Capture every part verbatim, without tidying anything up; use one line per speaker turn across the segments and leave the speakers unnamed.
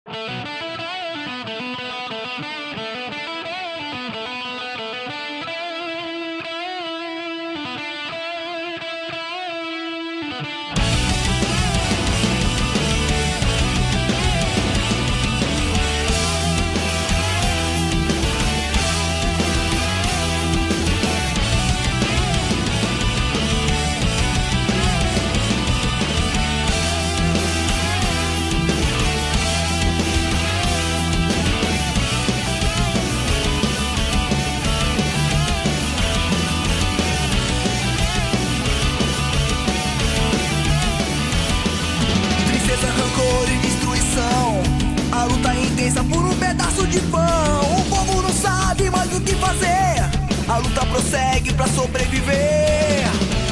Por um pedaço de pão, o povo não sabe mais o que fazer. A luta prossegue pra sobreviver.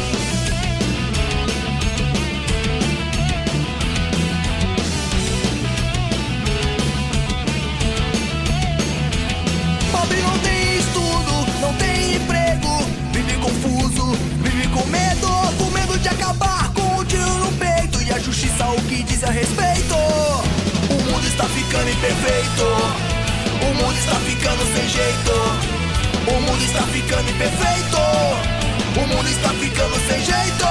Pobre não tem estudo, não tem emprego, vive confuso, vive com medo, com medo de acabar com o tiro no peito. E a justiça o que diz a respeito? O mundo está ficando imperfeito, o mundo está ficando sem jeito, o mundo está ficando imperfeito, o mundo está ficando sem jeito.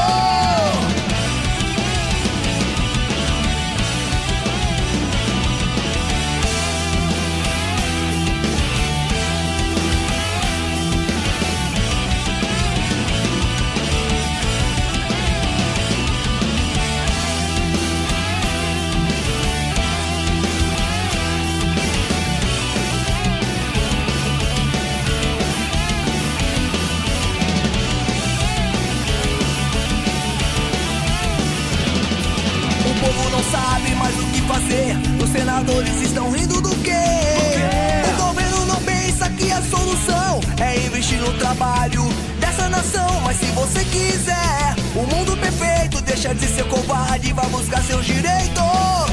Sabe mais o que fazer. Os senadores estão rindo do quê? O governo não pensa que a solução é investir no trabalho dessa nação. Mas se você quiser o mundo perfeito, deixa de ser covarde e vá buscar seus direitos.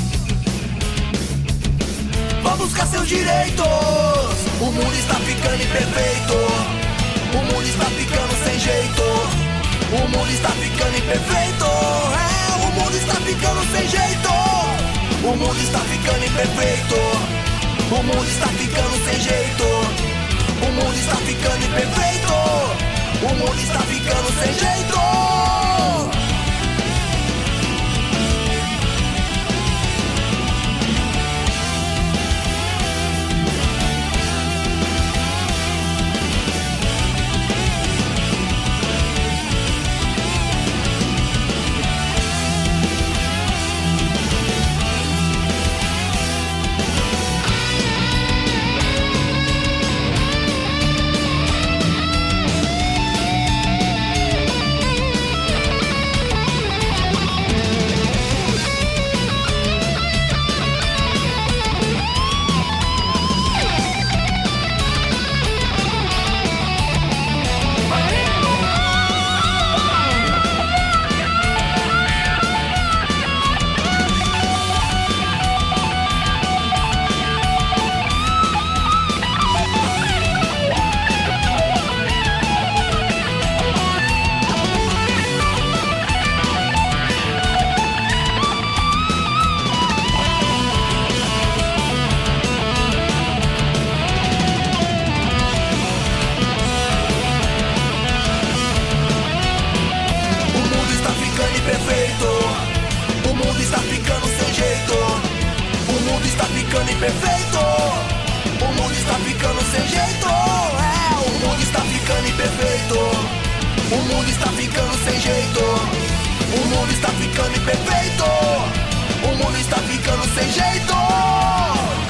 Vá buscar seus direitos. O mundo está ficando imperfeito, o mundo está ficando sem jeito, o mundo está ficando imperfeito. É. O mundo está ficando sem jeito, o mundo está ficando imperfeito, o mundo está ficando sem jeito, o mundo está ficando imperfeito, o mundo está ficando sem jeito. Imperfeito, o mundo está ficando sem jeito. É, o mundo está ficando imperfeito, o mundo está ficando sem jeito, o mundo está ficando imperfeito, o mundo está ficando sem jeito.